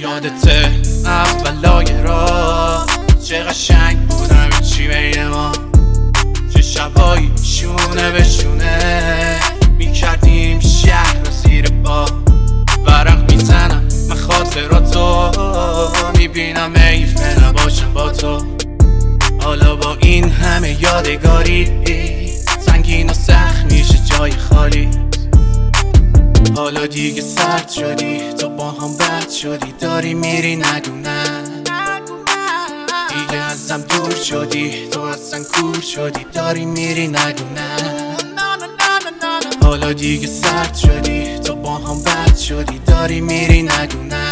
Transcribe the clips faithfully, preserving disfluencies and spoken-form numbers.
یادته اولای راه چه قشنگ بودم چی بین ما، چه شبایی شونه به شونه میکردیم شهر رو زیر پا. ورق میزنم من خاطراتو میبینم حیفه نباشم با تو. حالا با این همه یادگاری سنگین و سخت میشه جای خالی. حالا دیگه سرد شدی تو با هم بد شدی، داری میری نگو نه. دیگه ازم دور شدی تو اصلا کور شدی، داری میری نگو نه. حالا دیگه سرد شدی تو با هم بد شدی، داری میری نگو نه.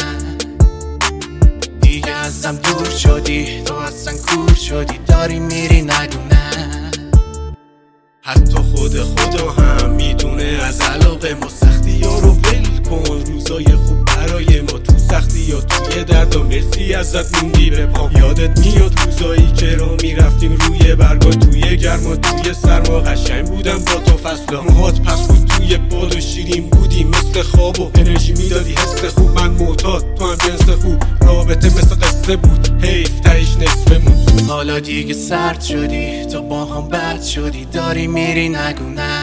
دیگه ازم دور شدی تو اصلا کور شدی، داری میری نگو نه. حتی خود خدا هم میدونه از علاقه ما سختی ها رو ول کن. روزای خوب برای ما تو سختی یا توی درد و مرسی ازت موندی به پام. یادت میاد روزایی که را میرفتیم روی برگا، توی گرما توی سرما قشنگ بودم با تو فصلا. موهات پس بود توی باد و شیرین بودی مثل خواب و انرژی میدادی حس خوب. من معتاد تو هم جنس خوب، رابطه مثل قصه بود حیف تهش نصفه موند. حالا دیگه سرد شدی تو با هم بد شدی، داری میری نگو نه.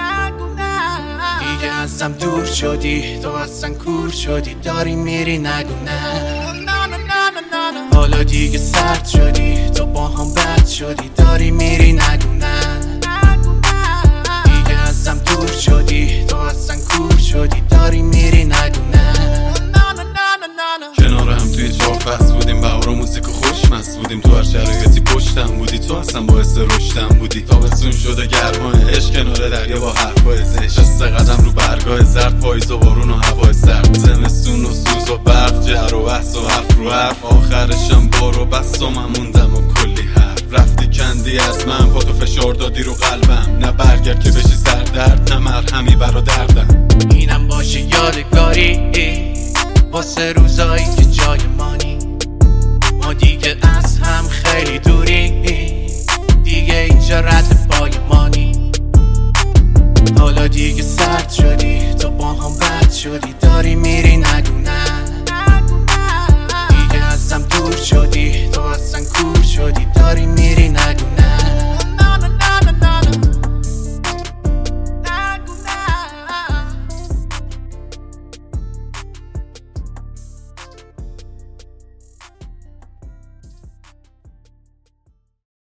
دیگه ازم دور شدی تو اصلا کور شدی، داری میری نگو نه. حالا دیگه سرد شدی تو با هم بد شدی، داری میری نگو نه. دیگه ازم دور شدی تو اصلا کور شدی، داری میری نگو نه. کنار هم توی چهار فصل بودیم، بهار و موزیک و خوش مست بودیم. تو هر شرایطی پشتم بودی، تو اصلا باعث رشدم بودی. تابستون شده گرمای عشق کنار دریا با حرفای زشت، دست قدم رو برگاه زرد، پاییز و بارون و هوای سرد، زمستون و سوز و برف، جر و بحث و حرف رو حرف. آخرشم بار و بست و من موندم و کلی حرف. رفتی کندی از من، پا تو فشار دادی رو قلبم. نه برگرد که بشی سردرد، نه مرهمی برا دردم. اینم باشه یادگاری واسه روزایی که جای مانی. ما دیگه از هم خیلی دوری، دیگه اینجا رد پای مانی. حالا دیگه سرد شدی تو با هم بد شدی، داری میری نگو